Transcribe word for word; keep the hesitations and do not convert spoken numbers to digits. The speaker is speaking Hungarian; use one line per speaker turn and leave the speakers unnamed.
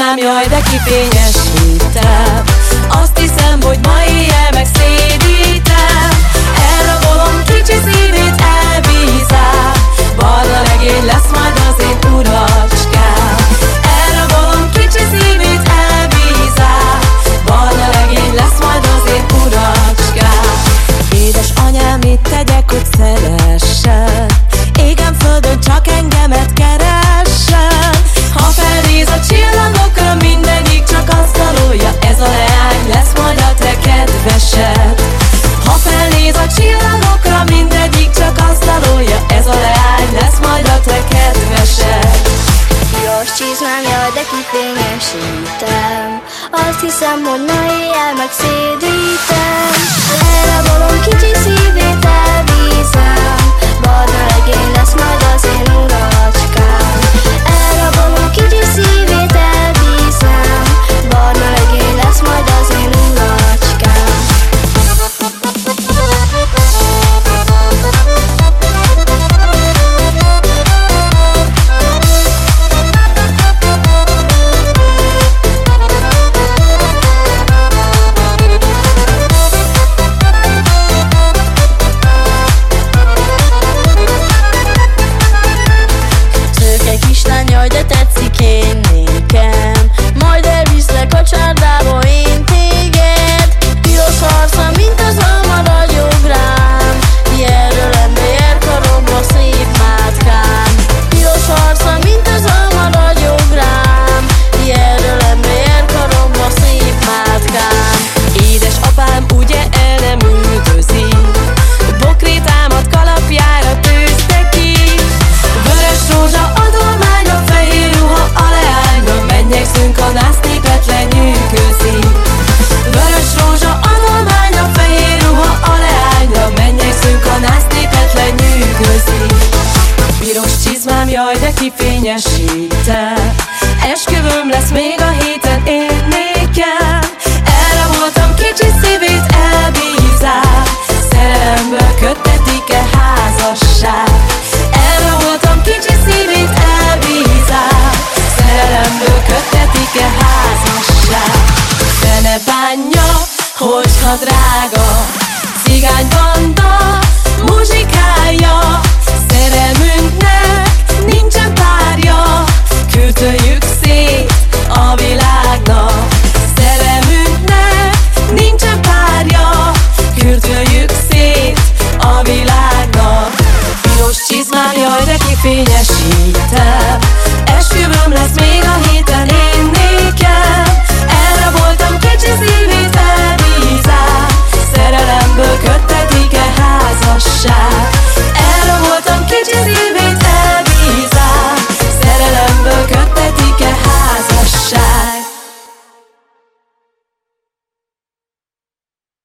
csizmám, jaj, de kifényesítem. Azt hiszem, hogy ma éjjel megszédítem. Elrabolom kicsi szívét, elbízám. Barna legény lesz majd az én uracskám. Elrabolom kicsi szívét, elbízám. Barna legény lesz majd az én uracskám. Édes anyám, mit tegyek, hogy szeressen? Égen földön csak engemet keressen. Ha felnéz a csillagokra, mindegyik csak azt dalolja, ez a leány lesz majd a te kedvesed. Ha felnéz a csillagokra, mindegyik csak azt dalolja, ez a leány lesz majd a te kedvesed.
Piros csizmám, jaj, de kifényesítem. Azt hiszem, hogy ma éjjel megszédítem. Elrabolom kicsi szívét, elbízám. Barna legény lesz majd az én uracskám. Elrabolom kicsi szívét, elbízám. Barna legény lesz majd az én uracskám.
Jaj, de tetszik én nékem, majd elviszlek a csárdába én téged. Piros arca, mint az alma ragyog rám, ilyenről lenne jár karomba szép mátkám. Piros arca, mint az alma ragyog rám, ilyenről lenne jár karomba szép mátkám.
Édes apám ugye el nem üldözi, bokrétámat kalapjára tűzte ki. Vörös rózsa adomány, a fehér ruha a leányra, mennyegszünk, a nász népet lenyűgözi. Vörös rózsa adomány, a fehér ruha a leányra, mennyegszünk, a nász népet lenyűgözi. Piros csizmám, jaj, de kifényesítem.